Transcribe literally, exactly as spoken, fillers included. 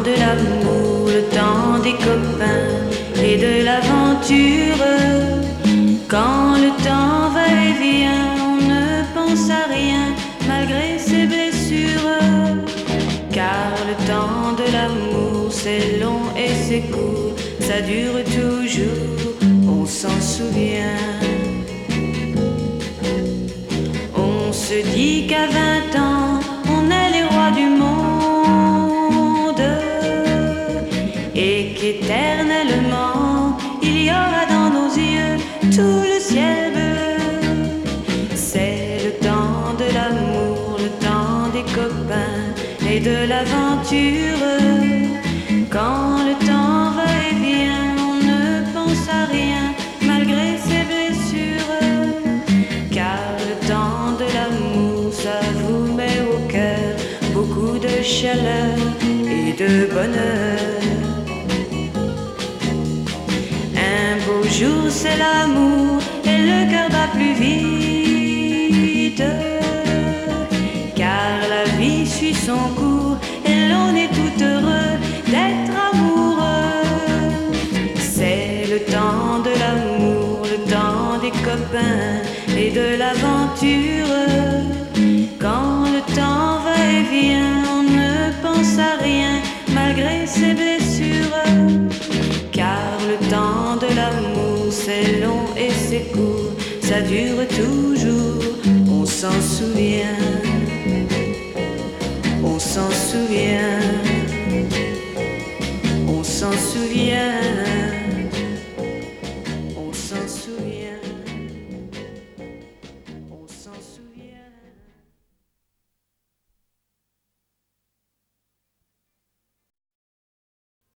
de l'amour, le temps des copains et de l'aventure. Quand le temps va et vient, on ne pense à rien malgré ses blessures. Car le temps de l'amour c'est long et c'est court, ça dure toujours, on s'en souvient. On se dit qu'à vingt ans, on est les rois du monde et qu'éternellement, il y aura dans nos yeux tout le ciel bleu. C'est le temps de l'amour, le temps des copains et de l'aventure. Quand le temps va et vient, on ne pense à rien malgré ses blessures. Car le temps de l'amour, ça vous met au cœur beaucoup de chaleur et de bonheur. Un beau jour c'est l'amour et le cœur bat plus vite. Car la vie suit son cours et l'on est tout heureux d'être amoureux. C'est le temps de l'amour, le temps des copains et de l'aventure. Quand le temps va et vient, on ne pense à rien malgré ses blessures. Car le temps de l'amour c'est long et c'est court, ça dure toujours, on s'en souvient. On s'en souvient, on s'en souvient.